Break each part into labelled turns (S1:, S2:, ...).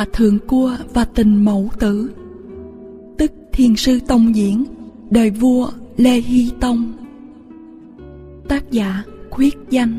S1: Hòa thượng cua và tình mẫu tử, tức Thiền sư Tông Diễn, đời vua Lê Hy Tông. Tác giả Khuyết Danh.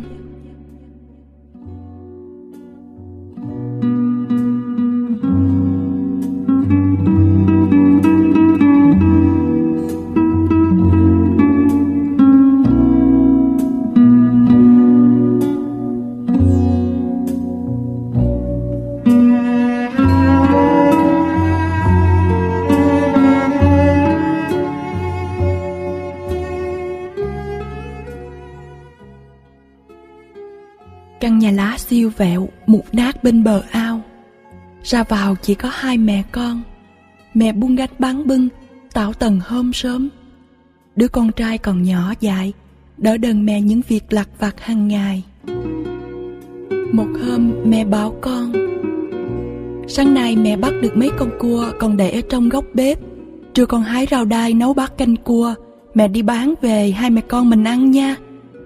S1: Căn nhà lá siêu vẹo, mục nát bên bờ ao. Ra vào chỉ có hai mẹ con. Mẹ buông gánh bán bưng, tảo tần hôm sớm. Đứa con trai còn nhỏ dại, đỡ đần mẹ những việc lặt vặt hàng ngày. Một hôm mẹ bảo con: sáng nay mẹ bắt được mấy con cua còn để ở trong góc bếp. Trưa con hái rau đay nấu bát canh cua, mẹ đi bán về hai mẹ con mình ăn nha.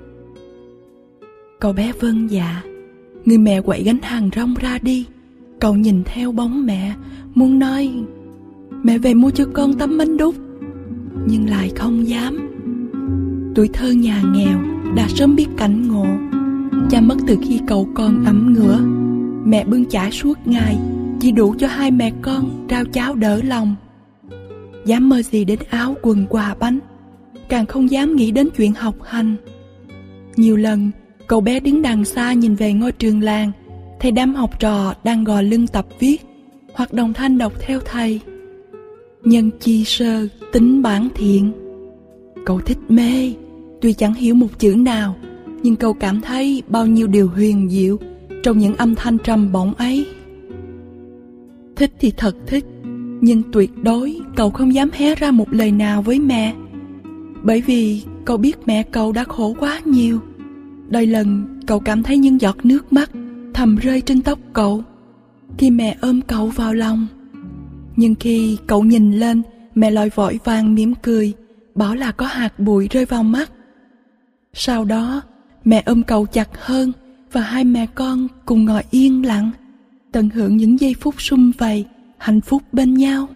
S1: Cậu bé vâng dạ. Người mẹ quậy gánh hàng rong ra đi. Cậu nhìn theo bóng mẹ, muốn nói: mẹ về mua cho con tấm bánh đúc, nhưng lại không dám. Tuổi thơ nhà nghèo đã sớm biết cảnh ngộ. Cha mất từ khi cậu còn ẵm ngửa. Mẹ bưng chải suốt ngày, chỉ đủ cho hai mẹ con rau cháo đỡ lòng. Dám mơ gì đến áo quần quà bánh, càng không dám nghĩ đến chuyện học hành. Nhiều lần cậu bé đứng đằng xa nhìn về ngôi trường làng, thấy đám học trò đang gò lưng tập viết, hoặc đồng thanh đọc theo thầy: nhân chi sơ, tính bản thiện. Cậu thích mê, tuy chẳng hiểu một chữ nào, nhưng cậu cảm thấy bao nhiêu điều huyền diệu trong những âm thanh trầm bổng ấy. Thích thì thật thích, nhưng tuyệt đối cậu không dám hé ra một lời nào với mẹ, bởi vì cậu biết mẹ cậu đã khổ quá nhiều. Đôi lần cậu cảm thấy những giọt nước mắt thầm rơi trên tóc cậu khi mẹ ôm cậu vào lòng. Nhưng khi cậu nhìn lên, mẹ lại vội vàng mỉm cười, bảo là có hạt bụi rơi vào mắt. Sau đó mẹ ôm cậu chặt hơn, và hai mẹ con cùng ngồi yên lặng, tận hưởng những giây phút sum vầy hạnh phúc bên nhau.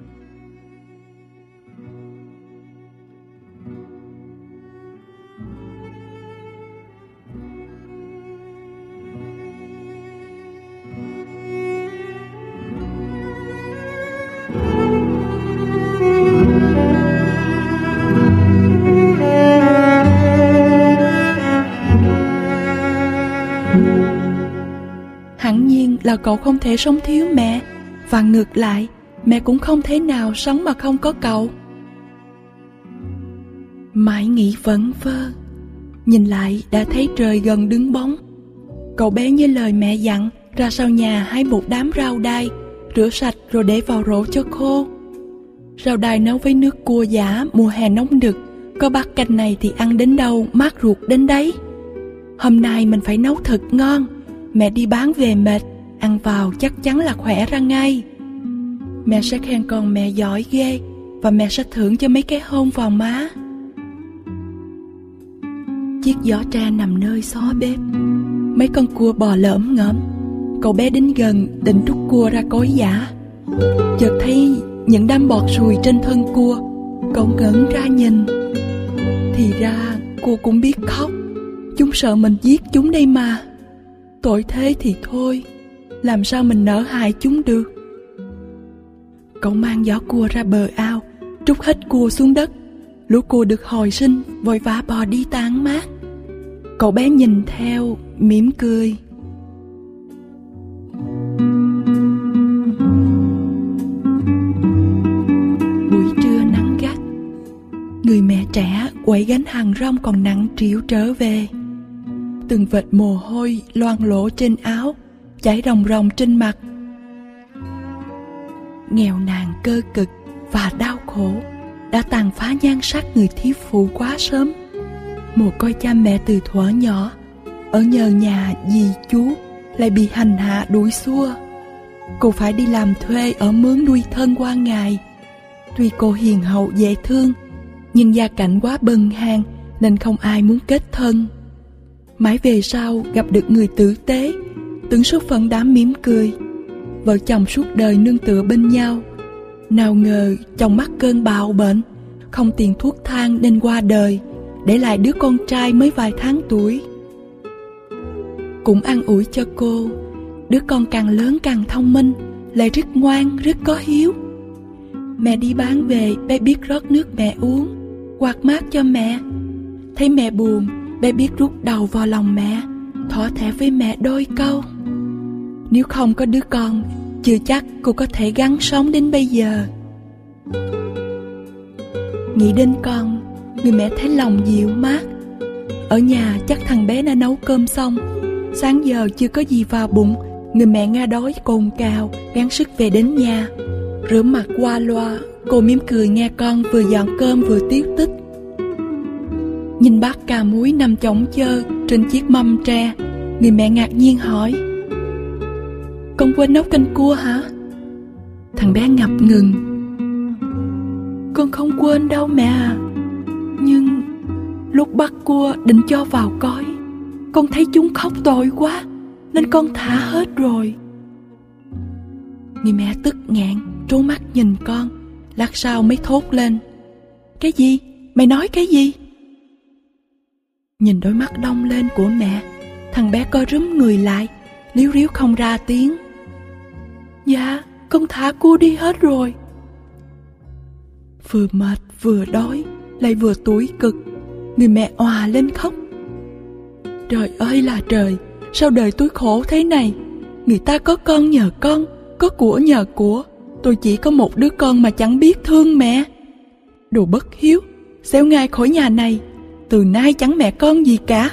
S1: Hẳn nhiên là cậu không thể sống thiếu mẹ, và ngược lại, mẹ cũng không thể nào sống mà không có cậu. Mãi nghĩ vẩn vơ, nhìn lại đã thấy trời gần đứng bóng. Cậu bé như lời mẹ dặn, ra sau nhà hái một đám rau đay, rửa sạch rồi để vào rổ cho khô. Rau đay nấu với nước cua giả mùa hè nóng nực, có bát canh này thì ăn đến đâu mát ruột đến đấy. Hôm nay mình phải nấu thật ngon, mẹ đi bán về mệt, ăn vào chắc chắn là khỏe ra ngay. Mẹ sẽ khen con mẹ giỏi ghê, và mẹ sẽ thưởng cho mấy cái hôn vào má. Chiếc giỏ tre nằm nơi xó bếp, mấy con cua bò lởm ngởm. Cậu bé đến gần định trút cua ra cối giã, chợt thấy những đám bọt sùi trên thân cua. Cậu ngẩn ra nhìn, thì ra cua cũng biết khóc. Chúng sợ mình giết chúng đây mà. Tội thế thì thôi, làm sao mình nỡ hại chúng được. Cậu mang giỏ cua ra bờ ao, trút hết cua xuống đất. Lũ cua được hồi sinh vội vã bò đi tán mát. Cậu bé nhìn theo, mỉm cười. Buổi trưa nắng gắt, người mẹ trẻ quậy gánh hàng rong còn nặng trĩu trở về. Từng vệt mồ hôi loang lổ trên áo, chảy ròng ròng trên mặt. Nghèo nàn cơ cực và đau khổ đã tàn phá nhan sắc người thiếu phụ quá sớm. Mồ côi cha mẹ từ thuở nhỏ, ở nhờ nhà dì chú lại bị hành hạ đuổi xua. Cô phải đi làm thuê ở mướn nuôi thân qua ngày. Tuy cô hiền hậu dễ thương, nhưng gia cảnh quá bần hàn nên không ai muốn kết thân. Mãi về sau gặp được người tử tế, tưởng số phận đã mỉm cười, vợ chồng suốt đời nương tựa bên nhau. Nào ngờ chồng mắc cơn bạo bệnh, không tiền thuốc thang nên qua đời, để lại đứa con trai mới vài tháng tuổi. Cũng an ủi cho cô, đứa con càng lớn càng thông minh, lại rất ngoan, rất có hiếu. Mẹ đi bán về, bé biết rót nước mẹ uống, quạt mát cho mẹ. Thấy mẹ buồn, bé biết rút đầu vào lòng mẹ, thỏ thẻ với mẹ đôi câu. Nếu không có đứa con, chưa chắc cô có thể gắng sống đến bây giờ. Nghĩ đến con, người mẹ thấy lòng dịu mát. Ở nhà chắc thằng bé đã nấu cơm xong, sáng giờ chưa có gì vào bụng. Người mẹ nga đói cồn cào, gắng sức về đến nhà. Rửa mặt qua loa, cô mỉm cười nghe con vừa dọn cơm vừa tíu tích. Nhìn bát cà muối nằm chõng chơ trên chiếc mâm tre, người mẹ ngạc nhiên hỏi: "Con quên nấu canh cua hả?" Thằng bé ngập ngừng: "Con không quên đâu mẹ à. Nhưng lúc bắt cua định cho vào cối, con thấy chúng khóc tội quá, nên con thả hết rồi." Người mẹ tức nghẹn, trố mắt nhìn con, lát sau mới thốt lên: "Cái gì? Mày nói cái gì?" Nhìn đôi mắt đông lên của mẹ, thằng bé co rúm người lại, líu ríu không ra tiếng: "Dạ, con thả cua đi hết rồi." Vừa mệt vừa đói, lại vừa tủi cực, người mẹ òa lên khóc: "Trời ơi là trời, sao đời tôi khổ thế này? Người ta có con nhờ con, có của nhờ của, tôi chỉ có một đứa con mà chẳng biết thương mẹ. Đồ bất hiếu, xéo ngay khỏi nhà này, từ nay chẳng mẹ con gì cả."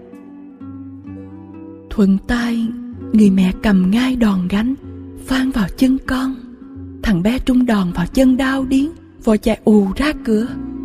S1: Thuận tay, người mẹ cầm ngay đòn gánh, phang vào chân con. Thằng bé trúng đòn vào chân đau điếng, vội chạy ù ra cửa.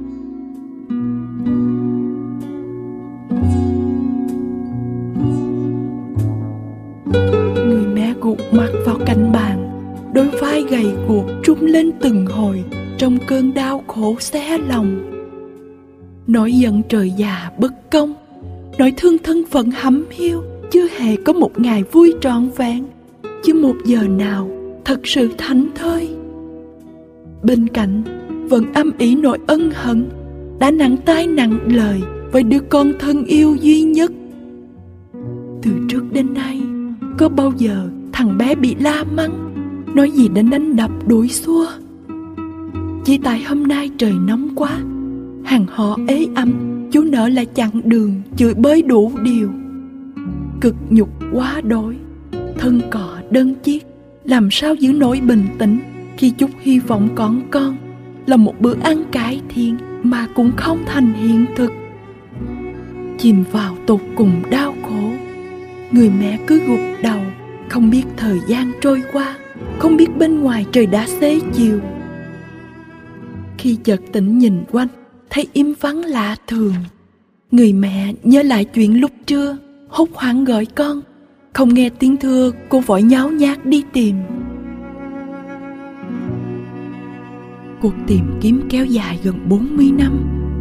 S1: Người mẹ gục mặt vào cạnh bàn, đôi vai gầy guộc rung lên từng hồi trong cơn đau khổ xé lòng. Nỗi giận trời già bất công, nỗi thương thân phận hẩm hiu, chưa hề có một ngày vui trọn vẹn, chưa một giờ nào thật sự thảnh thơi. Bên cạnh vẫn âm ỉ nỗi ân hận, đã nặng tay nặng lời với đứa con thân yêu duy nhất. Từ trước đến nay, có bao giờ thằng bé bị la mắng, nói gì đến đánh đập đuổi xua? Chỉ tại hôm nay trời nóng quá, hàng họ ế ẩm, chú nợ lại chặn đường, chửi bới đủ điều. Cực nhục quá đỗi, thân cò đơn chiếc, làm sao giữ nổi bình tĩnh khi chút hy vọng còn con là một bữa ăn cải thiện mà cũng không thành hiện thực. Chìm vào tột cùng đau khổ, người mẹ cứ gục đầu, không biết thời gian trôi qua, không biết bên ngoài trời đã xế chiều. Khi chợt tỉnh nhìn quanh, thấy im vắng lạ thường, người mẹ nhớ lại chuyện lúc trưa, hốt hoảng gọi con. Không nghe tiếng thưa, cô vội nháo nhác đi tìm. Cuộc tìm kiếm kéo dài gần 40 năm.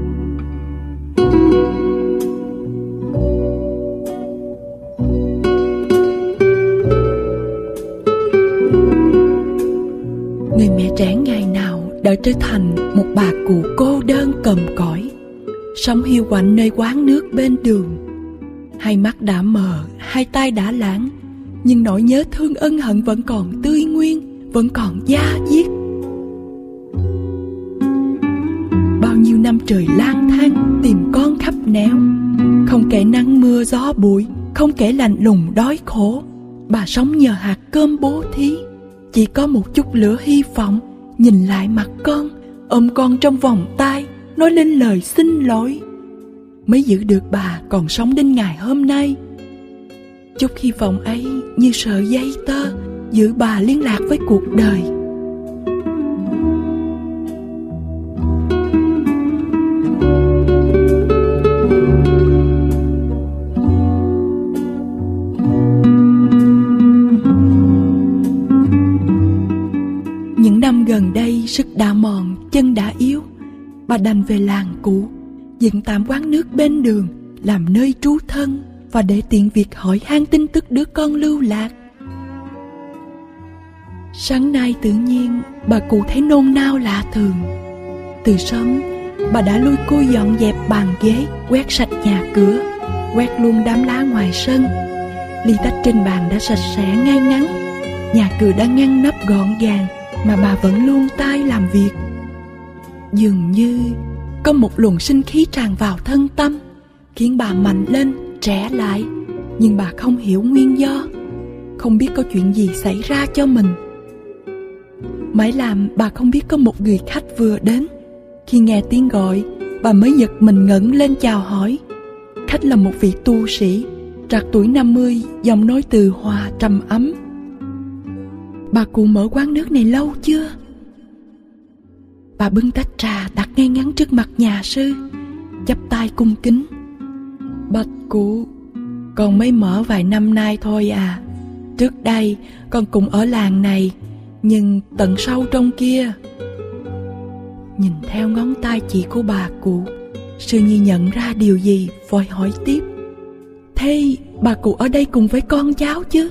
S1: Người mẹ trẻ ngày nào đã trở thành một bà cụ cô đơn còm cõi, sống hiu quạnh nơi quán nước bên đường. Hai mắt đã mờ, hai tay đã lãng, nhưng nỗi nhớ thương ân hận vẫn còn tươi nguyên, vẫn còn da diết. Bao nhiêu năm trời lang thang tìm con khắp nẻo, không kể nắng mưa gió bụi, không kể lạnh lùng đói khổ, bà sống nhờ hạt cơm bố thí. Chỉ có một chút lửa hy vọng, nhìn lại mặt con, ôm con trong vòng tay, nói lên lời xin lỗi, mới giữ được bà còn sống đến ngày hôm nay. Chút hy vọng ấy như sợi dây tơ giữ bà liên lạc với cuộc đời. Những năm gần đây sức đã mòn, chân đã yếu, bà đành về làng cũ, dựng tạm quán nước bên đường làm nơi trú thân, và để tiện việc hỏi han tin tức đứa con lưu lạc. Sáng nay tự nhiên bà cụ thấy nôn nao lạ thường. Từ sớm bà đã lui cui dọn dẹp bàn ghế, quét sạch nhà cửa, quét luôn đám lá ngoài sân. Ly tách trên bàn đã sạch sẽ ngay ngắn, nhà cửa đã ngăn nắp gọn gàng, mà bà vẫn luôn tay làm việc. Dường như có một luồng sinh khí tràn vào thân tâm, khiến bà mạnh lên, trẻ lại. Nhưng bà không hiểu nguyên do, không biết có chuyện gì xảy ra cho mình. Mãi làm bà không biết có một người khách vừa đến. Khi nghe tiếng gọi, bà mới giật mình ngẩng lên chào hỏi. Khách là một vị tu sĩ, trạc tuổi 50, giọng nói từ hòa trầm ấm. Bà cụ mở quán nước này lâu chưa? Bà bưng tách trà đặt ngay ngắn trước mặt nhà sư, chắp tay cung kính. Bạch cụ, con mới mở vài năm nay thôi à. Trước đây con cũng ở làng này, nhưng tận sâu trong kia. Nhìn theo ngón tay chỉ của bà cụ, sư nhi nhận ra điều gì, vội hỏi tiếp. Thế bà cụ ở đây cùng với con cháu chứ?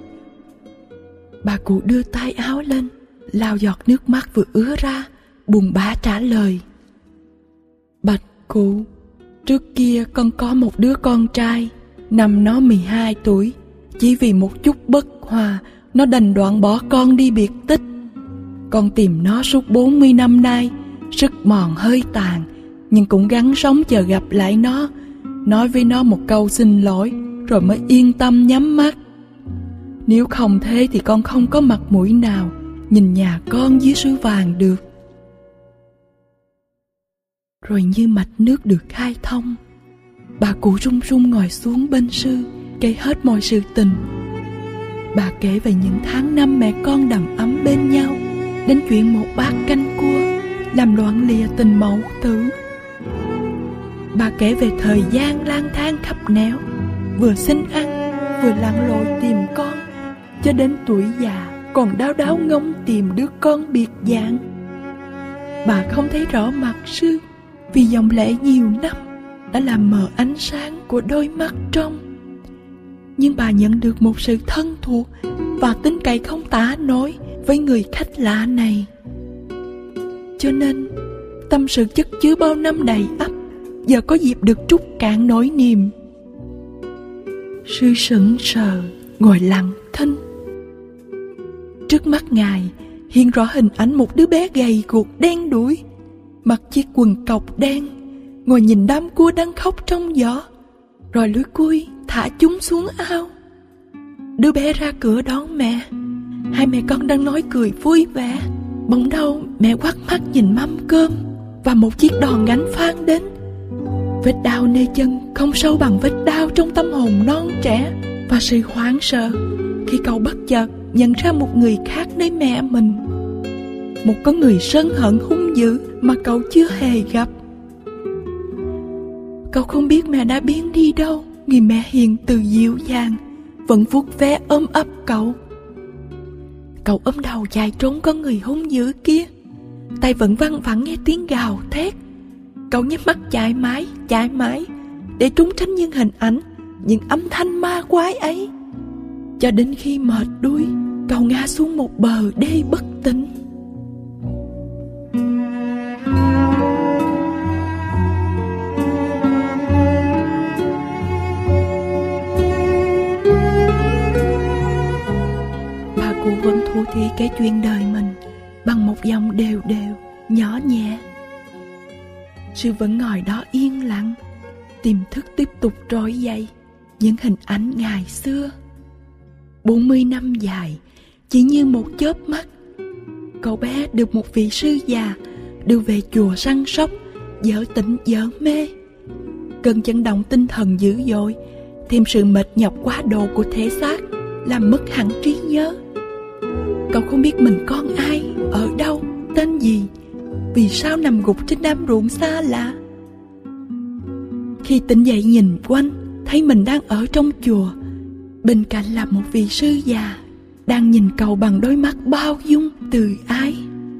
S1: Bà cụ đưa tay áo lên, lau giọt nước mắt vừa ứa ra, buồn bã trả lời. Bạch cụ, trước kia con có một đứa con trai, năm nó 12 tuổi. Chỉ vì một chút bất hòa, nó đành đoạn bỏ con đi biệt tích. Con tìm nó suốt 40 năm nay, sức mòn hơi tàn, nhưng cũng gắng sống chờ gặp lại nó, nói với nó một câu xin lỗi, rồi mới yên tâm nhắm mắt. Nếu không thế thì con không có mặt mũi nào nhìn nhà con dưới suối vàng được. Rồi như mạch nước được khai thông, bà cụ run run ngồi xuống bên sư, kể hết mọi sự tình. Bà kể về những tháng năm mẹ con đầm ấm bên nhau, đến chuyện một bát canh cua làm loạn lìa tình mẫu tử. Bà kể về thời gian lang thang khắp nẻo, vừa xin ăn vừa lặn lội tìm con, cho đến tuổi già còn đau đáu ngóng tìm đứa con biệt dạng. Bà không thấy rõ mặt sư, vì dòng lệ nhiều năm đã làm mờ ánh sáng của đôi mắt trong. Nhưng bà nhận được một sự thân thuộc và tin cậy không tả nổi với người khách lạ này. Cho nên tâm sự chất chứa bao năm đầy ắp giờ có dịp được trút cạn nỗi niềm. Sư sững sờ ngồi lặng thinh. Trước mắt ngài hiện rõ hình ảnh một đứa bé gầy guộc đen đuổi, mặc chiếc quần cộc đen, ngồi nhìn đám cua đang khóc trong gió, rồi lưới cui thả chúng xuống ao. Đứa bé ra cửa đón mẹ, hai mẹ con đang nói cười vui vẻ. Bỗng đâu mẹ quắt mắt nhìn mâm cơm và một chiếc đòn gánh phang đến. Vết đau nơi chân không sâu bằng vết đau trong tâm hồn non trẻ, và sự hoảng sợ khi cậu bất chợt nhận ra một người khác nơi mẹ mình, một con người sân hận hung dữ mà cậu chưa hề gặp. Cậu không biết mẹ đã biến đi đâu. Người mẹ hiền từ dịu dàng vẫn vuốt ve ôm ấp cậu. Cậu ôm đầu chạy trốn con người hung dữ kia, tay vẫn văng vẳng nghe tiếng gào thét. Cậu nhắm mắt chạy mãi để trốn tránh những hình ảnh, những âm thanh ma quái ấy, cho đến khi mệt đuối, cậu ngã xuống một bờ đê bất tỉnh. Bà cụ vẫn thủ thỉ kể chuyện đời mình bằng một giọng đều đều, nhỏ nhẹ. Sư vẫn ngồi đó yên lặng, tiềm thức tiếp tục trỗi dậy những hình ảnh ngày xưa. 40 năm dài chỉ như một chớp mắt, cậu bé được một vị sư già đưa về chùa săn sóc, dở tỉnh dở mê. Cơn chấn động tinh thần dữ dội, thêm sự mệt nhọc quá độ của thể xác, làm mất hẳn trí nhớ. Cậu không biết mình con ai, ở đâu, tên gì, vì sao nằm gục trên đám ruộng xa lạ. Khi tỉnh dậy nhìn quanh, thấy mình đang ở trong chùa, bên cạnh là một vị sư già đang nhìn cậu bằng đôi mắt bao dung từ ái.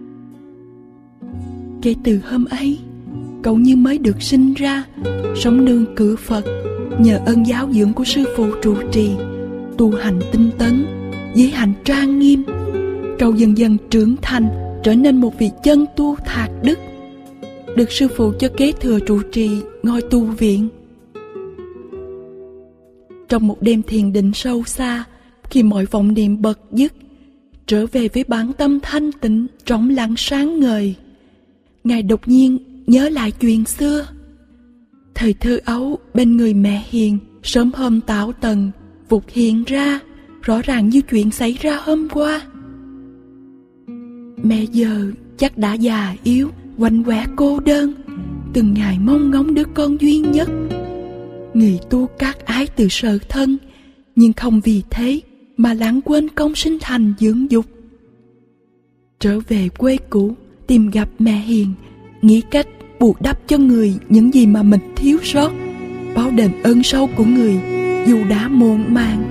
S1: Kể từ hôm ấy, cậu như mới được sinh ra, sống nương cử Phật, nhờ ơn giáo dưỡng của sư phụ trụ trì, tu hành tinh tấn, giới hạnh trang nghiêm. Cậu dần dần trưởng thành, trở nên một vị chân tu thạc đức, được sư phụ cho kế thừa trụ trì ngôi tu viện. Trong một đêm thiền định sâu xa, khi mọi vọng niệm bật dứt, trở về với bản tâm thanh tịnh trống lặng sáng ngời, Ngài đột nhiên nhớ lại chuyện xưa. Thời thơ ấu bên người mẹ hiền, sớm hôm tảo tần vụt hiện ra, rõ ràng như chuyện xảy ra hôm qua. Mẹ giờ chắc đã già yếu, quạnh quẻ cô đơn, từng ngày mong ngóng đứa con duy nhất. Người tu cát ái từ sợ thân, nhưng không vì thế mà lãng quên công sinh thành dưỡng dục. Trở về quê cũ, tìm gặp mẹ hiền, nghĩ cách bù đắp cho người những gì mà mình thiếu sót, báo đền ơn sâu của người dù đã muộn màng.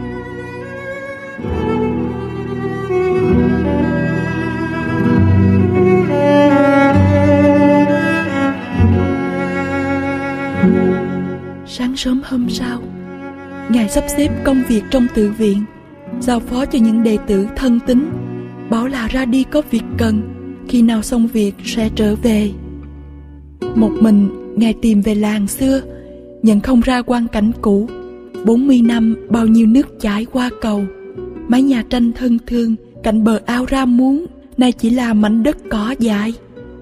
S1: Sáng sớm hôm sau, Ngài sắp xếp công việc trong tự viện, giao phó cho những đệ tử thân tín, bảo là ra đi có việc cần, khi nào xong việc sẽ trở về. Một mình Ngài tìm về làng xưa, nhận không ra quang cảnh cũ. 40 năm bao nhiêu nước chảy qua cầu, mái nhà tranh thân thương cạnh bờ ao ra muống, nay chỉ là mảnh đất cỏ dại.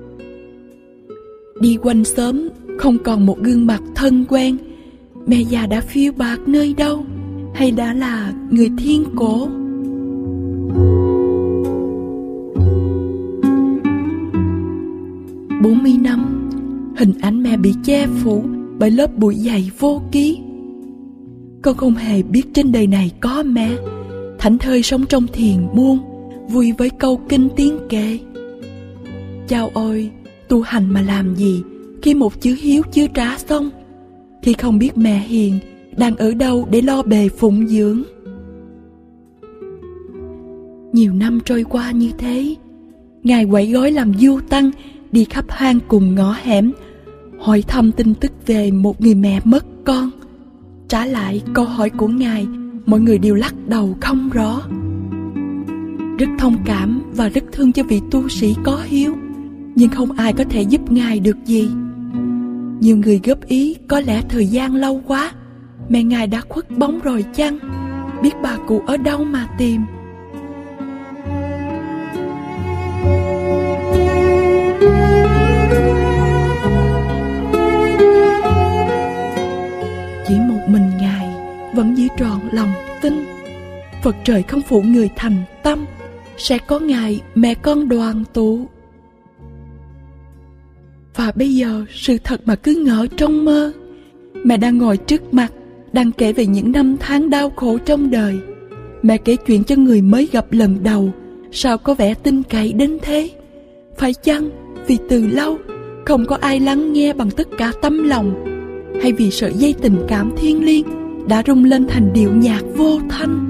S1: Đi quanh xóm không còn một gương mặt thân quen. Mẹ già đã phiêu bạt nơi đâu, hay đã là người thiên cổ? Bốn mươi năm, hình ảnh mẹ bị che phủ bởi lớp bụi dày vô ký. Con không hề biết trên đời này có mẹ, thảnh thơi sống trong thiền môn, vui với câu kinh tiếng kệ. Chao ôi, tu hành mà làm gì khi một chữ hiếu chưa trả xong, khi không biết mẹ hiền đang ở đâu để lo bề phụng dưỡng. Nhiều năm trôi qua như thế, Ngài quẩy gói làm du tăng, đi khắp hang cùng ngõ hẻm, hỏi thăm tin tức về một người mẹ mất con. Trả lại câu hỏi của Ngài, mọi người đều lắc đầu không rõ. Rất thông cảm và rất thương cho vị tu sĩ có hiếu, nhưng không ai có thể giúp Ngài được gì. Nhiều người góp ý có lẽ thời gian lâu quá, mẹ Ngài đã khuất bóng rồi chăng? Biết bà cụ ở đâu mà tìm? Chỉ một mình Ngài vẫn giữ trọn lòng tin, Phật trời không phụ người thành tâm, sẽ có ngày mẹ con đoàn tụ. Và bây giờ sự thật mà cứ ngỡ trong mơ, mẹ đang ngồi trước mặt, đang kể về những năm tháng đau khổ trong đời. Mẹ kể chuyện cho người mới gặp lần đầu, sao có vẻ tin cậy đến thế? Phải chăng vì từ lâu không có ai lắng nghe bằng tất cả tấm lòng, hay vì sợi dây tình cảm thiêng liêng đã rung lên thành điệu nhạc vô thanh?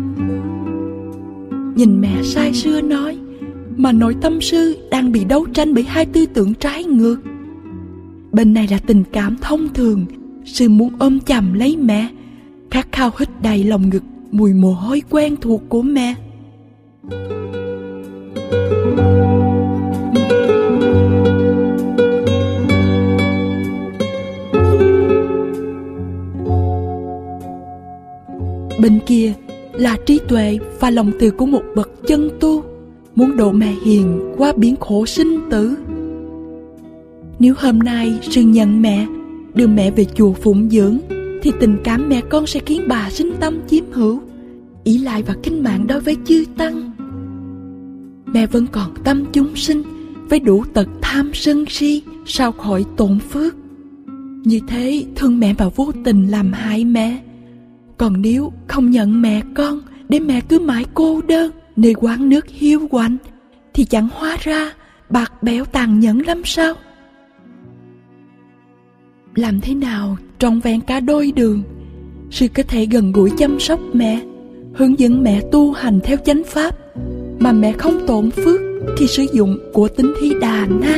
S1: Nhìn mẹ say sưa nói, mà nội tâm sư đang bị đấu tranh bởi hai tư tưởng trái ngược. Bên này là tình cảm thông thường, sư muốn ôm chầm lấy mẹ, khát khao hít đầy lòng ngực mùi mồ hôi quen thuộc của mẹ. Bên kia là trí tuệ và lòng từ của một bậc chân tu, muốn độ mẹ hiền qua biển khổ sinh tử. Nếu hôm nay sư nhận mẹ, đưa mẹ về chùa phụng dưỡng, thì tình cảm mẹ con sẽ khiến bà sinh tâm chiếm hữu, ỷ lại vào kinh mạng đối với chư tăng. Mẹ vẫn còn tâm chúng sinh, với đủ tật tham sân si, sao khỏi tổn phước. Như thế thương mẹ mà vô tình làm hại mẹ. Còn nếu không nhận mẹ con, để mẹ cứ mãi cô đơn nơi quán nước hiu quạnh, thì chẳng hóa ra bạc bẽo tàn nhẫn lắm sao? Làm thế nào trọn vẹn cả đôi đường, sư có thể gần gũi chăm sóc mẹ, hướng dẫn mẹ tu hành theo chánh pháp, mà mẹ không tổn phước khi sử dụng của tính Thí Đà Na?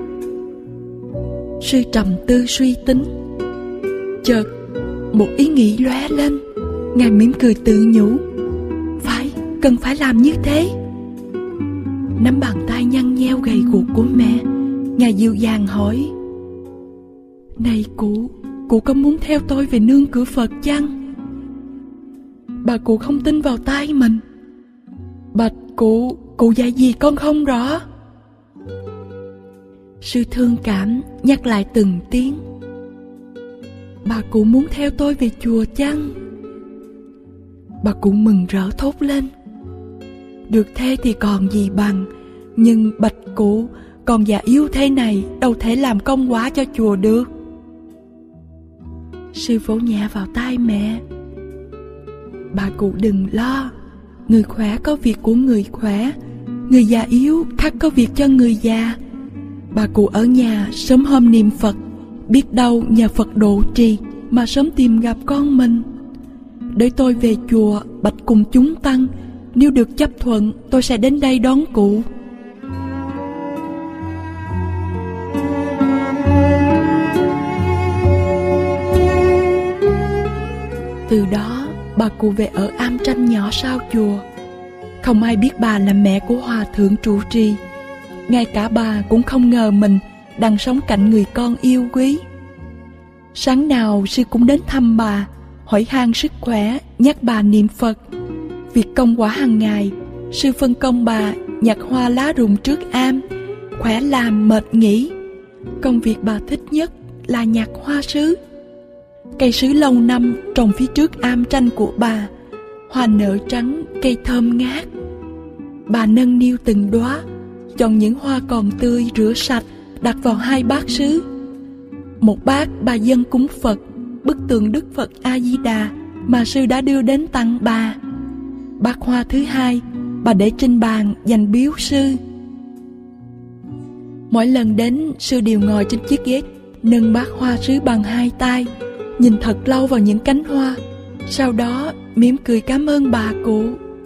S1: Sư trầm tư suy tính, chợt một ý nghĩ lóe lên. Ngài mỉm cười tự nhủ, cần phải làm như thế. nắm bàn tay nhăn nheo gầy guộc của mẹ, Ngài dịu dàng hỏi: "Này cụ có muốn theo tôi về nương cửa Phật chăng?" Bà cụ không tin vào tai mình. "Bạch cụ dạy gì con không rõ." Sư thương cảm nhắc lại từng tiếng: "Bà cụ muốn theo tôi về chùa chăng?" Bà cụ mừng rỡ thốt lên: "Được thế thì còn gì bằng, nhưng bạch cụ, con già yếu thế này đâu thể làm công quả cho chùa được." Sư vỗ nhẹ vào tai mẹ: "Bà cụ đừng lo, người khỏe có việc của người khỏe, người già yếu khắc có việc cho người già. Bà cụ ở nhà sớm hôm niệm Phật, biết đâu nhờ Phật độ trì mà sớm tìm gặp con mình. Để tôi về chùa bạch cùng chúng tăng, nếu được chấp thuận tôi sẽ đến đây đón cụ." Từ đó bà cụ về ở am tranh nhỏ sau chùa. Không ai biết bà là mẹ của hòa thượng trụ trì. Ngay cả bà cũng không ngờ mình đang sống cạnh người con yêu quý. Sáng nào sư cũng đến thăm bà, hỏi han sức khỏe, nhắc bà niệm Phật. Việc công quả hàng ngày, sư phân công bà nhặt hoa lá rụng trước am, khỏe làm mệt nghỉ. Công việc bà thích nhất là nhặt hoa sứ. Cây sứ lâu năm trồng phía trước am tranh của bà, hoa nở trắng, cây thơm ngát. Bà nâng niu từng đóa, chọn những hoa còn tươi rửa sạch, đặt vào 2 bát sứ. Một bát bà dâng cúng Phật, bức tượng Đức Phật A Di Đà mà sư đã đưa đến tặng bà. Bát hoa thứ 2 bà để trên bàn dành biếu sư. Mỗi lần đến, sư đều ngồi trên chiếc ghế, nâng bát hoa sứ bằng 2 tay, nhìn thật lâu vào những cánh hoa, sau đó mỉm cười cảm ơn bà cụ.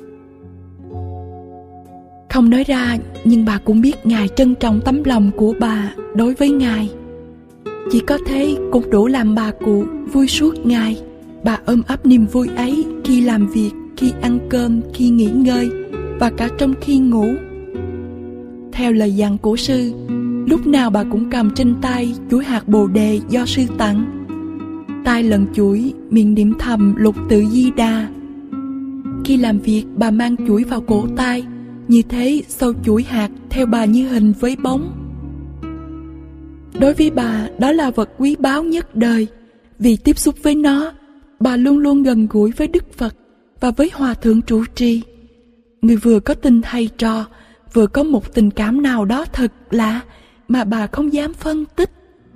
S1: Không nói ra, nhưng bà cũng biết Ngài trân trọng tấm lòng của bà đối với Ngài. Chỉ có thế cũng đủ làm bà cụ vui suốt ngày. Bà ôm ấp niềm vui ấy khi làm việc, khi ăn cơm, khi nghỉ ngơi và cả trong khi ngủ. Theo lời dặn của sư, lúc nào bà cũng cầm trên tay chuỗi hạt bồ đề do sư tặng. Tai lần chuỗi, miệng niệm thầm lục tự Di Đà. Khi làm việc, bà mang chuỗi vào cổ tay, như thế sau chuỗi hạt theo bà như hình với bóng. Đối với bà, đó là vật quý báu nhất đời. Vì tiếp xúc với nó, bà luôn luôn gần gũi với Đức Phật và với Hòa Thượng trụ trì. Người vừa có tình thầy trò, vừa có một tình cảm nào đó thật lạ mà bà không dám phân tích.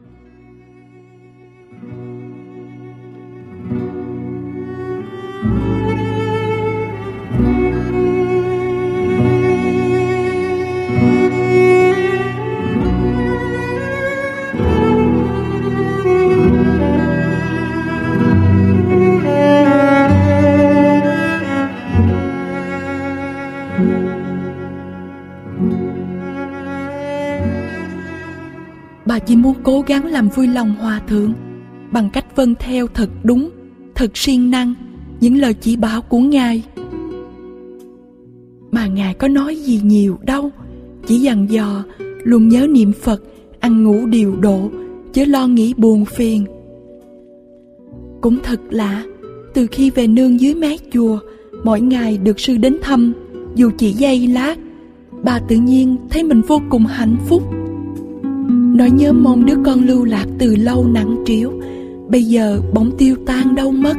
S1: Bà chỉ muốn cố gắng làm vui lòng Hòa Thượng bằng cách vâng theo thật đúng, thật siêng năng những lời chỉ bảo của Ngài. Mà Ngài có nói gì nhiều đâu, chỉ dặn dò luôn nhớ niệm Phật, ăn ngủ điều độ, chớ lo nghĩ buồn phiền. Cũng thật lạ, từ khi về nương dưới mái chùa, mỗi ngày được sư đến thăm, dù chỉ giây lát, bà tự nhiên thấy mình vô cùng hạnh phúc. Nỗi nhớ mong đứa con lưu lạc từ lâu nặng trĩu, bây giờ bỗng tiêu tan đâu mất.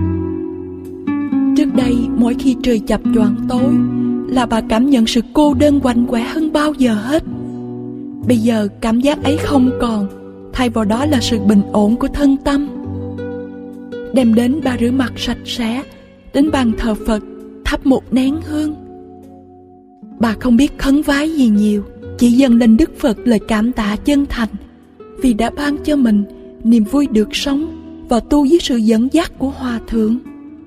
S1: Trước đây, mỗi khi trời chập choạng tối, là bà cảm nhận sự cô đơn quạnh quẻ hơn bao giờ hết. Bây giờ cảm giác ấy không còn, thay vào đó là sự bình ổn của thân tâm. Đem đến bà rửa mặt sạch sẽ, đến bàn thờ Phật thắp một nén hương. Bà không biết khấn vái gì nhiều, chỉ dâng lên Đức Phật lời cảm tạ chân thành vì đã ban cho mình niềm vui được sống và tu dưới sự dẫn dắt của Hòa Thượng.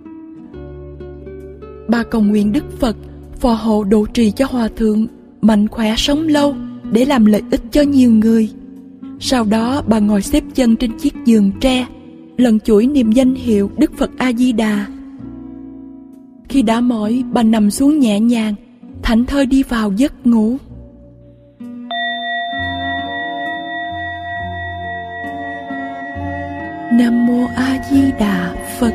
S1: Bà cầu nguyện Đức Phật phò hộ độ trì cho Hòa Thượng mạnh khỏe sống lâu để làm lợi ích cho nhiều người. Sau đó bà ngồi xếp chân trên chiếc giường tre, lần chuỗi niệm danh hiệu Đức Phật A Di Đà. Khi đã mỏi, bà nằm xuống nhẹ nhàng, thảnh thơi đi vào giấc ngủ. Nam Mô A Di Đà Phật.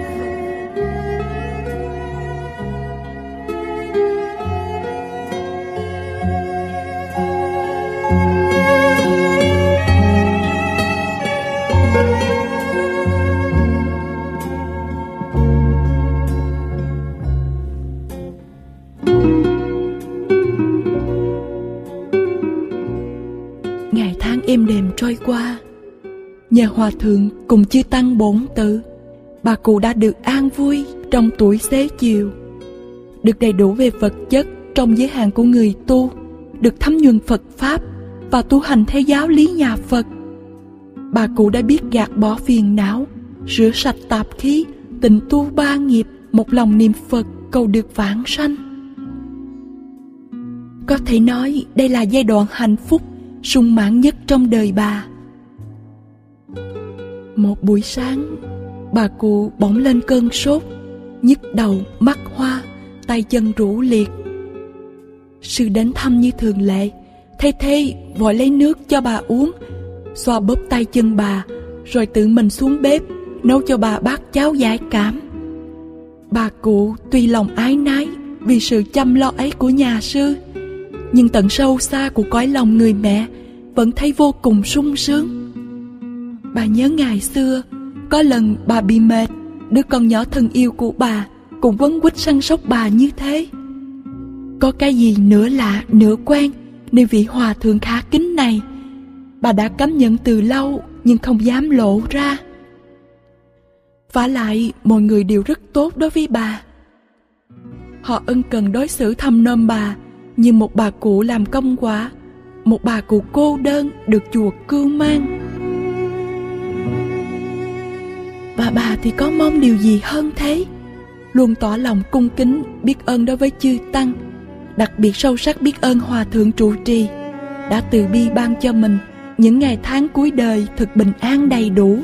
S1: Ngày tháng êm đềm trôi qua, nhờ hòa thượng cùng chư tăng bổn tự, bà cụ đã được an vui trong tuổi xế chiều, được đầy đủ về vật chất trong giới hạn của người tu, được thấm nhuần Phật pháp và tu hành theo giáo lý nhà Phật. Bà cụ đã biết gạt bỏ phiền não, rửa sạch tạp khí, tịnh tu ba nghiệp, một lòng niệm Phật cầu được vãng sanh. Có thể nói đây là giai đoạn hạnh phúc sung mãn nhất trong đời bà. Một buổi sáng, bà cụ bỗng lên cơn sốt, nhức đầu, mắt hoa, tay chân rũ liệt. Sư đến thăm như thường lệ, thay thế vội lấy nước cho bà uống, xoa bóp tay chân bà, rồi tự mình xuống bếp nấu cho bà bát cháo giải cảm. Bà cụ tuy lòng ái nái vì sự chăm lo ấy của nhà sư, nhưng tận sâu xa của cõi lòng người mẹ vẫn thấy vô cùng sung sướng. Bà nhớ ngày xưa, có lần bà bị mệt, đứa con nhỏ thân yêu của bà cũng quấn quýt săn sóc bà như thế. Có cái gì nửa lạ nửa quen nơi vị hòa thượng khả kính này, bà đã cảm nhận từ lâu nhưng không dám lộ ra. Vả lại mọi người đều rất tốt đối với bà. Họ ân cần đối xử thăm nom bà như một bà cụ làm công quả, một bà cụ cô đơn được chùa cưu mang. Và bà thì có mong điều gì hơn thế? Luôn tỏ lòng cung kính biết ơn đối với chư tăng, đặc biệt sâu sắc biết ơn hòa thượng trụ trì đã từ bi ban cho mình những ngày tháng cuối đời thực bình an đầy đủ.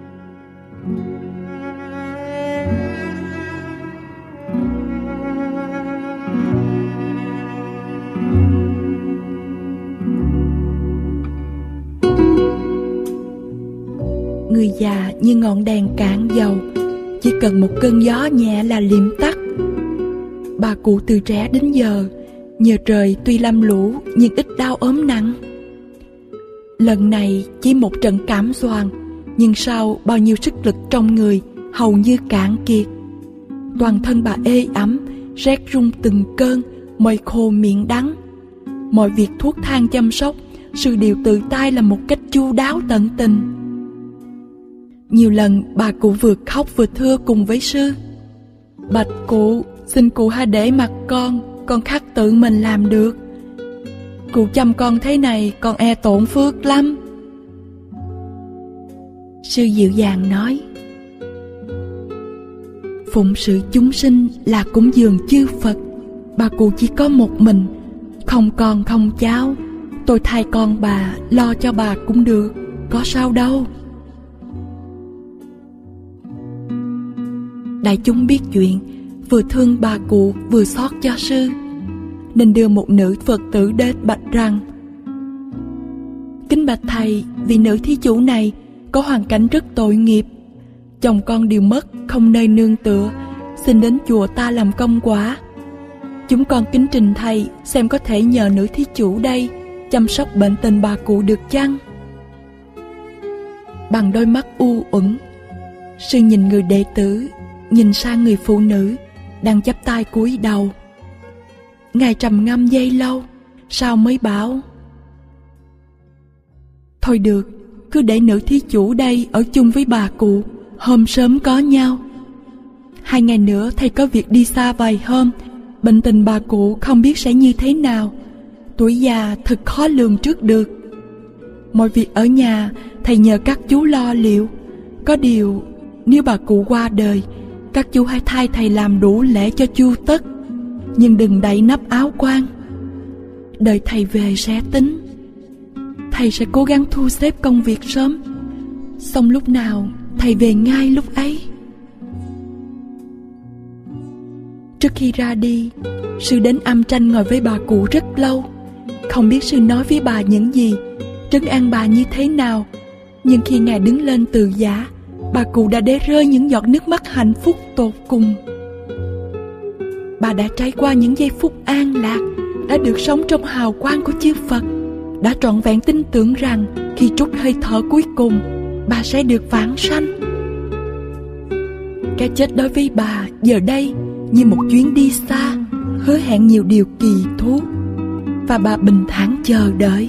S1: Người già như ngọn đèn cạn dầu, chỉ cần một cơn gió nhẹ là liệm tắt. Bà cụ từ trẻ đến giờ, nhờ trời tuy lam lũ nhưng ít đau ốm nặng. Lần này chỉ một trận cảm xoàng, nhưng sau bao nhiêu sức lực trong người hầu như cạn kiệt. Toàn thân bà ê ẩm, rét run từng cơn, môi khô miệng đắng. Mọi việc thuốc thang chăm sóc, sư đều tự tay làm một cách chu đáo tận tình. Nhiều lần bà cụ vừa khóc vừa thưa cùng với sư: "Bạch cụ, xin cụ hãy để mặc con khắc tự mình làm được. Cụ chăm con thế này con e tổn phước lắm." Sư dịu dàng nói: "Phụng sự chúng sinh là cúng dường chư Phật. Bà cụ chỉ có một mình, không con không cháu, tôi thay con bà lo cho bà cũng được, có sao đâu." Đại chúng biết chuyện, vừa thương bà cụ vừa xót cho sư, nên đưa một nữ Phật tử đến bạch rằng: "Kính bạch thầy, vị nữ thí chủ này có hoàn cảnh rất tội nghiệp, chồng con đều mất, không nơi nương tựa, xin đến chùa ta làm công quả. Chúng con kính trình thầy xem có thể nhờ nữ thí chủ đây chăm sóc bệnh tình bà cụ được chăng?" Bằng đôi mắt u uẩn, sư nhìn người đệ tử, nhìn sang người phụ nữ đang chắp tay cúi đầu. Ngài trầm ngâm giây lâu, sau mới bảo: "Thôi được, cứ để nữ thí chủ đây ở chung với bà cụ, hôm sớm có nhau. 2 ngày nữa thầy có việc đi xa vài hôm, bệnh tình bà cụ không biết sẽ như thế nào. Tuổi già thật khó lường trước được. Mọi việc ở nhà thầy nhờ các chú lo liệu. Có điều nếu bà cụ qua đời, các chú hãy thay thầy làm đủ lễ cho chu tất, nhưng đừng đậy nắp áo quan. Đợi thầy về sẽ tính. Thầy sẽ cố gắng thu xếp công việc sớm, xong lúc nào thầy về ngay lúc ấy." Trước khi ra đi, sư đến âm tranh ngồi với bà cụ rất lâu. Không biết sư nói với bà những gì, trấn an bà như thế nào, nhưng khi ngài đứng lên từ giả, bà cụ đã để rơi những giọt nước mắt hạnh phúc tột cùng. Bà đã trải qua những giây phút an lạc, đã được sống trong hào quang của chư Phật, đã trọn vẹn tin tưởng rằng khi trút hơi thở cuối cùng, bà sẽ được vãng sanh. Cái chết đối với bà giờ đây như một chuyến đi xa, hứa hẹn nhiều điều kỳ thú, và bà bình thản chờ đợi.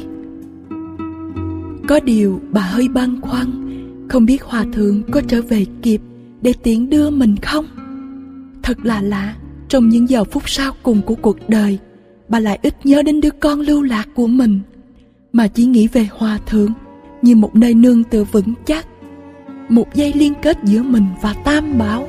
S1: Có điều bà hơi băn khoăn, không biết Hòa thượng có trở về kịp để tiễn đưa mình không. Thật là lạ, trong những giờ phút sau cùng của cuộc đời, bà lại ít nhớ đến đứa con lưu lạc của mình, mà chỉ nghĩ về Hòa thượng như một nơi nương tựa vững chắc, một dây liên kết giữa mình và Tam Bảo.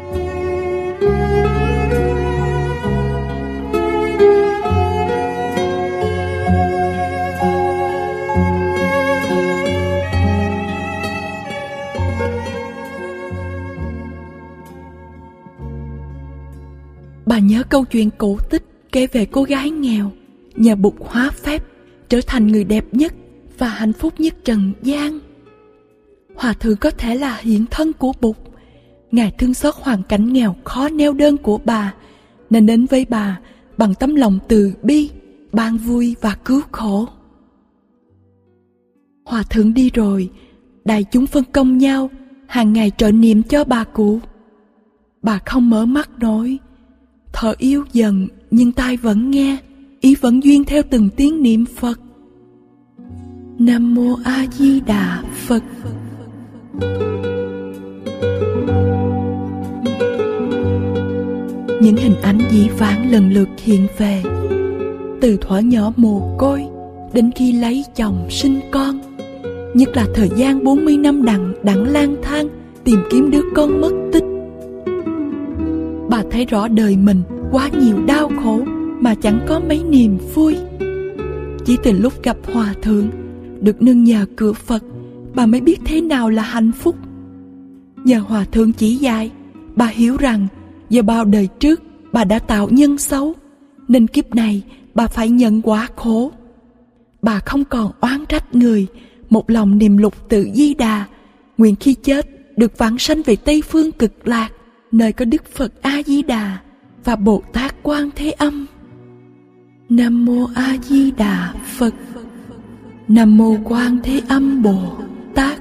S1: Bà nhớ câu chuyện cổ tích kể về cô gái nghèo nhờ Bụt hóa phép trở thành người đẹp nhất và hạnh phúc nhất trần gian. Hòa thượng có thể là hiện thân của Bụt. Ngài thương xót hoàn cảnh nghèo khó neo đơn của bà, nên đến với bà bằng tấm lòng từ bi, ban vui và cứu khổ. Hòa thượng đi rồi, đại chúng phân công nhau hàng ngày trợ niệm cho bà cụ. Bà không mở mắt nổi, thở yếu dần nhưng tai vẫn nghe, ý vẫn duyên theo từng tiếng niệm Phật. Nam Mô A Di Đà Phật. Những hình ảnh dĩ vãng lần lượt hiện về, từ thuở nhỏ mồ côi đến khi lấy chồng sinh con, nhất là thời gian 40 năm đặng lang thang tìm kiếm đứa con mất tích. Bà thấy rõ đời mình quá nhiều đau khổ mà chẳng có mấy niềm vui. Chỉ từ lúc gặp Hòa thượng, được nương nhờ cửa Phật, bà mới biết thế nào là hạnh phúc. Nhờ Hòa thượng chỉ dạy, bà hiểu rằng do bao đời trước bà đã tạo nhân xấu, nên kiếp này bà phải nhận quả khổ. Bà không còn oán trách người, một lòng niệm lục tự Di Đà, nguyện khi chết được vãng sanh về Tây Phương Cực Lạc, nơi có Đức Phật A Di Đà và Bồ Tát Quan Thế Âm. Nam Mô A Di Đà Phật. Nam Mô Quan Thế Âm Bồ Tát.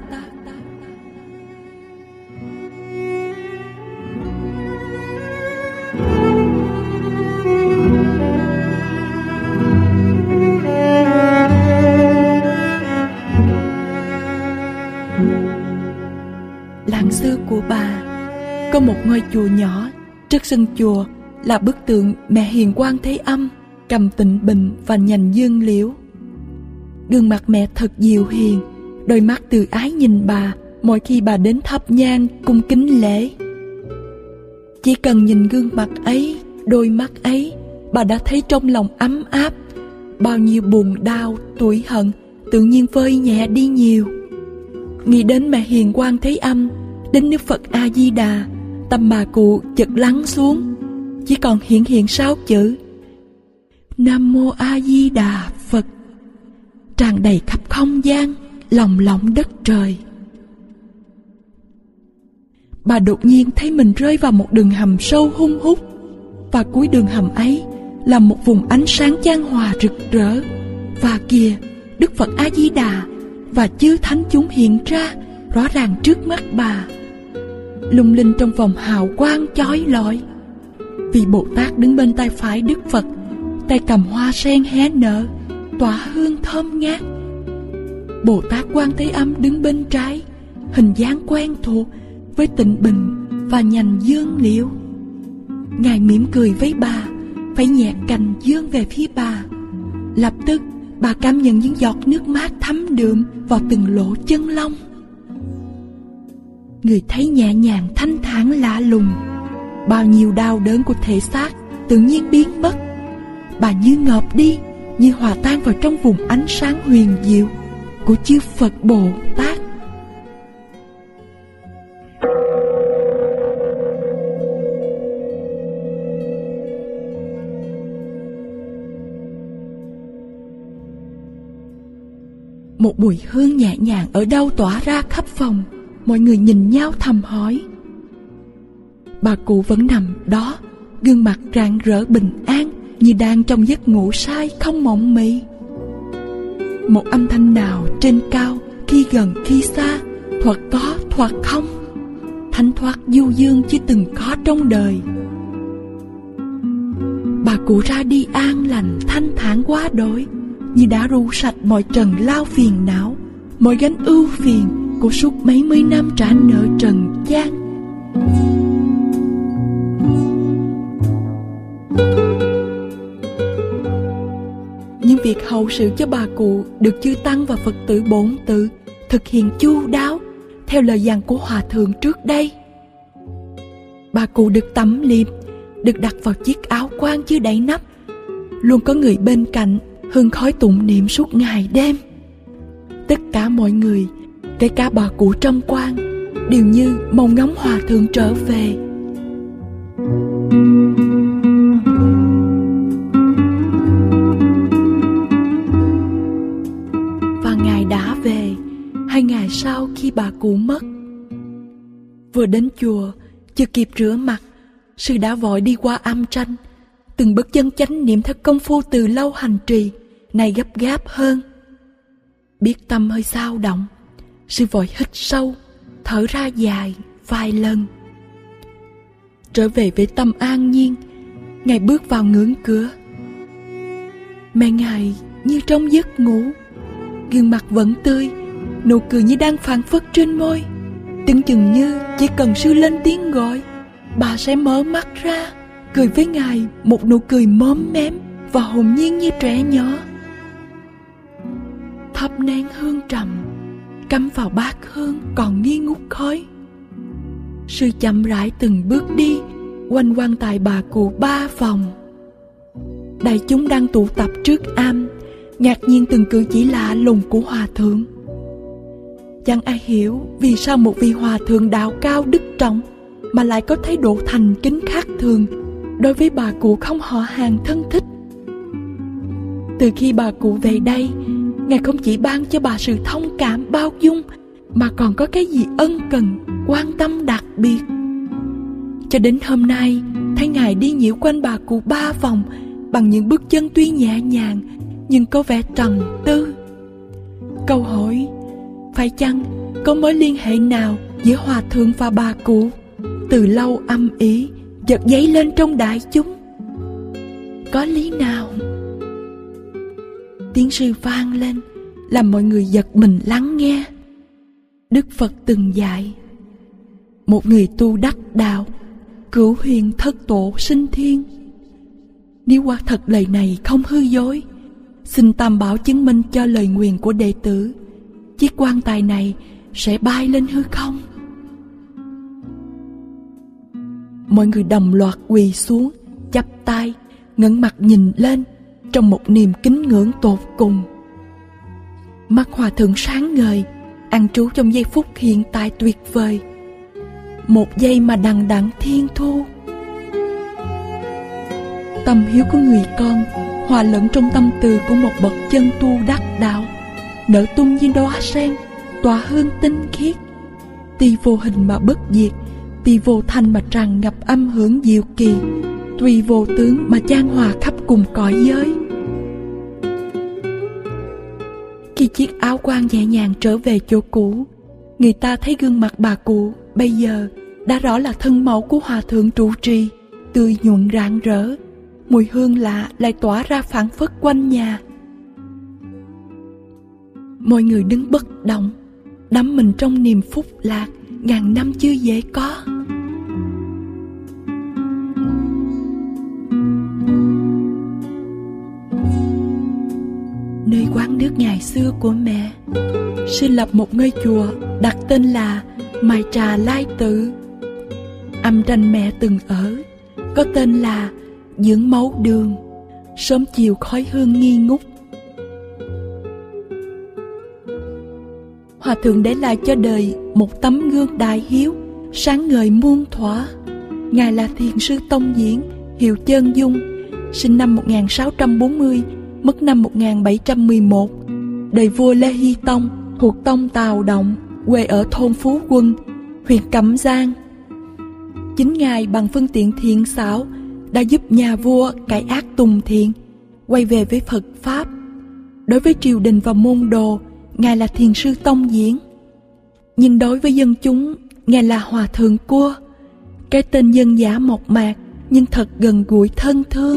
S1: Làng xưa của bà có một ngôi chùa nhỏ, trước sân chùa là bức tượng mẹ Hiền Quan Thế Âm cầm tịnh bình và nhành dương liễu. Gương mặt mẹ thật dịu hiền, đôi mắt từ ái nhìn bà mỗi khi bà đến thắp nhang cung kính lễ. Chỉ cần nhìn gương mặt ấy, đôi mắt ấy, bà đã thấy trong lòng ấm áp, bao nhiêu buồn đau, tủi hận tự nhiên vơi nhẹ đi nhiều. Nghĩ đến mẹ Hiền Quan Thế Âm, đến Đức Phật A Di Đà, tâm bà cụ chợt lắng xuống, chỉ còn hiện 6 chữ Nam Mô A Di Đà Phật, tràn đầy khắp không gian, lồng lộng đất trời. Bà đột nhiên thấy mình rơi vào một đường hầm sâu hun hút, và cuối đường hầm ấy là một vùng ánh sáng chan hòa rực rỡ. Và kìa, Đức Phật A Di Đà và chư thánh chúng hiện ra rõ ràng trước mắt bà, lung linh trong vòng hào quang chói lọi. Vị Bồ Tát đứng bên tay phải Đức Phật, tay cầm hoa sen hé nở, tỏa hương thơm ngát. Bồ Tát Quan Thế Âm đứng bên trái, hình dáng quen thuộc với tịnh bình và nhành dương liễu. Ngài mỉm cười với bà, vẫy nhẹ cành dương về phía bà. Lập tức bà cảm nhận những giọt nước mát thấm đượm vào từng lỗ chân lông. Người thấy nhẹ nhàng thanh thản lạ lùng, bao nhiêu đau đớn của thể xác tự nhiên biến mất. Bà như ngợp đi, như hòa tan vào trong vùng ánh sáng huyền diệu của chư Phật Bồ Tát. Một mùi hương nhẹ nhàng ở đâu tỏa ra khắp phòng, Mọi người nhìn nhau thầm hỏi. Bà cụ vẫn nằm đó, gương mặt rạng rỡ bình an, như đang trong giấc ngủ say không mộng mị. Một âm thanh nào trên cao, khi gần khi xa, thoạt có thoạt không, thanh thoát du dương chưa từng có trong đời. Bà cụ ra đi an lành thanh thản quá đổi, như đã ru sạch mọi trần lao phiền não, mọi gánh ưu phiền của suốt mấy mươi năm trả nợ trần gian. Những việc hậu sự cho bà cụ được chư tăng và Phật tử Bổn Tự thực hiện chu đáo theo lời dặn của hòa thượng trước đây. Bà cụ được tẩm liệm, được đặt vào chiếc áo quan chưa đậy nắp, luôn có người bên cạnh hương khói tụng niệm suốt ngày đêm. Tất cả mọi người, kể cả bà cụ trong quan, đều như mong ngóng hòa thượng trở về. Và ngày đã về, 2 ngày sau khi bà cụ mất. Vừa đến chùa, chưa kịp rửa mặt, sư đã vội đi qua âm tranh, từng bước chân chánh niệm theo công phu từ lâu hành trì, này gấp gáp hơn. Biết tâm hơi xao động, sư vội hít sâu, thở ra dài vài lần. Trở về với tâm an nhiên, Ngài bước vào ngưỡng cửa. Mẹ Ngài như trong giấc ngủ, gương mặt vẫn tươi, nụ cười như đang phảng phất trên môi. Tưởng chừng như chỉ cần sư lên tiếng gọi, bà sẽ mở mắt ra, cười với Ngài một nụ cười móm mém và hồn nhiên như trẻ nhỏ. Thắp nén hương trầm, cắm vào bát hương còn nghi ngút khói. Sư chậm rãi từng bước đi, quanh quanh tại bà cụ 3 vòng. Đại chúng đang tụ tập trước am, ngạc nhiên từng cử chỉ lạ lùng của hòa thượng. Chẳng ai hiểu vì sao một vị hòa thượng đạo cao đức trọng mà lại có thái độ thành kính khác thường đối với bà cụ không họ hàng thân thích. Từ khi bà cụ về đây, Ngài không chỉ ban cho bà sự thông cảm bao dung, mà còn có cái gì ân cần, quan tâm đặc biệt. Cho đến hôm nay, thấy Ngài đi nhiễu quanh bà cụ 3 vòng bằng những bước chân tuy nhẹ nhàng nhưng có vẻ trầm tư. Câu hỏi, phải chăng có mối liên hệ nào giữa hòa thượng và bà cụ, từ lâu âm ỉ chợt dấy lên trong đại chúng? Có lý nào? Tiếng sư vang lên, làm mọi người giật mình lắng nghe. Đức Phật từng dạy, một người tu đắc đạo, cửu huyền thất tổ sinh thiên. Nếu quả thật lời này không hư dối, xin Tam Bảo chứng minh cho lời nguyền của đệ tử, chiếc quan tài này sẽ bay lên hư không. Mọi người đồng loạt quỳ xuống, chắp tay, ngẩng mặt nhìn lên trong một niềm kính ngưỡng tột cùng. Mắt hòa thượng sáng ngời, an trú trong giây phút hiện tại tuyệt vời, một giây mà đằng đẵng thiên thu. Tâm hiếu của người con hòa lẫn trong tâm từ của một bậc chân tu đắc đạo, nở tung như đóa sen, tỏa hương tinh khiết. Tuy vô hình mà bất diệt, tuy vô thanh mà tràn ngập âm hưởng diệu kỳ, tuy vô tướng mà chan hòa khắp cùng cõi giới. Khi chiếc áo quan nhẹ nhàng trở về chỗ cũ, người ta thấy gương mặt bà cụ bây giờ đã rõ là thân mẫu của hòa thượng trụ trì, tươi nhuận rạng rỡ, mùi hương lạ lại tỏa ra phảng phất quanh nhà. Mọi người đứng bất động, đắm mình trong niềm phúc lạc ngàn năm chưa dễ có. Nơi quán nước ngày xưa của mẹ, sư lập một ngôi chùa đặt tên là Mai Trà Lai Tự. Âm tranh mẹ từng ở có tên là Dưỡng Mẫu Đường, sớm chiều khói hương nghi ngút. Hòa thượng để lại cho đời một tấm gương đại hiếu, sáng ngời muôn thuở. Ngài là Thiền sư Tông Diễn, hiệu Chân Dung, sinh năm 1640, mất năm 1711, đời vua Lê Hy Tông, thuộc tông Tào Động, quê ở thôn Phú Quân, huyện Cẩm Giang. Chính Ngài bằng phương tiện thiện xảo đã giúp nhà vua cải ác tùng thiện, quay về với Phật Pháp. Đối với triều đình và môn đồ, Ngài là thiền sư tông diễn. Nhưng đối với dân chúng, Ngài là Hòa Thượng Cua, cái tên dân dã mộc mạc nhưng thật gần gũi thân thương.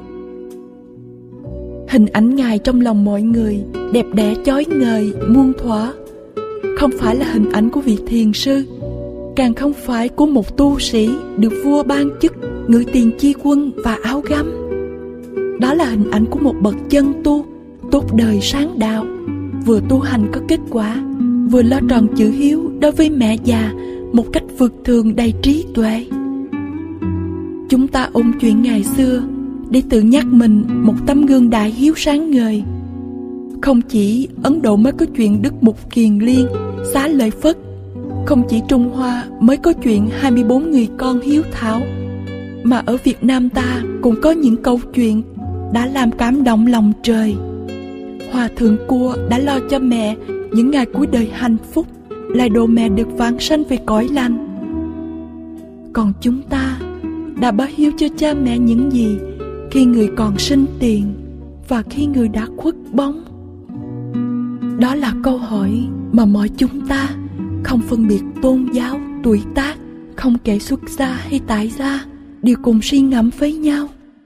S1: Hình ảnh Ngài trong lòng mọi người đẹp đẽ chói ngời muôn thuở, không phải là hình ảnh của vị thiền sư, càng không phải của một tu sĩ được vua ban chức ngự tiền chi quân và áo gấm. Đó là hình ảnh của một bậc chân tu, tốt đời sáng đạo, vừa tu hành có kết quả, vừa lo tròn chữ hiếu đối với mẹ già một cách vượt thường đầy trí tuệ. Chúng ta ôn chuyện ngày xưa để tự nhắc mình một tấm gương đại hiếu sáng ngời. Không chỉ Ấn Độ mới có chuyện Đức Mục Kiền Liên, Xá Lợi Phất, không chỉ Trung Hoa mới có chuyện 24 người con hiếu thảo, mà ở Việt Nam ta cũng có những câu chuyện đã làm cảm động lòng trời. Hòa Thượng Cua đã lo cho mẹ những ngày cuối đời hạnh phúc, lại độ mẹ được vãng sanh về cõi lành. Còn chúng ta đã báo hiếu cho cha mẹ những gì khi người còn sinh tiền và khi người đã khuất bóng? Đó là câu hỏi mà mọi chúng ta, không phân biệt tôn giáo, tuổi tác, không kể xuất gia hay tại gia, đều cùng suy ngẫm với nhau.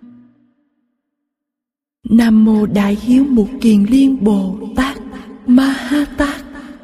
S1: Nam Mô Đại Hiếu Mục Kiền Liên Bồ Tát Ma Ha Tát.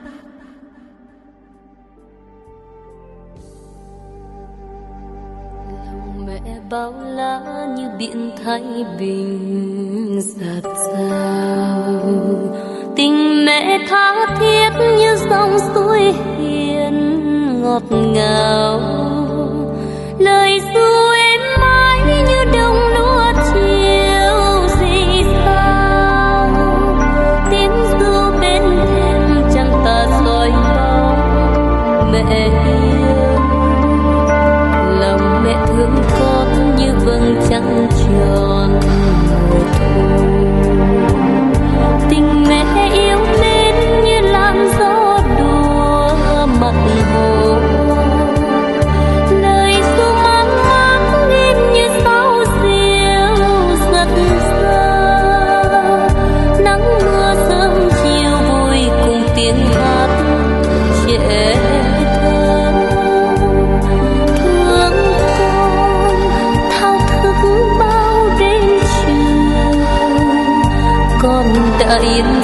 S2: Lòng mẹ bao la như biển Thái Bình dạt dào, tình mẹ tha thiết như dòng suối hiền ngọt ngào, lời ru êm mãi như đồng lúa chiều rì rào, tiếng ru bên thềm chẳng tà soi bóng mẹ yêu. Lòng mẹ thương con như vầng trăng tròn mùa thu, tình mẹ yêu mến như làn gió đùa mặt hồ, lời ru mang mát êm như sáo diêu giật ra, nắng mưa sớm chiều vui cùng tiếng hát trẻ thơ. Thương con thao thức bao đêm chiều, con đã yên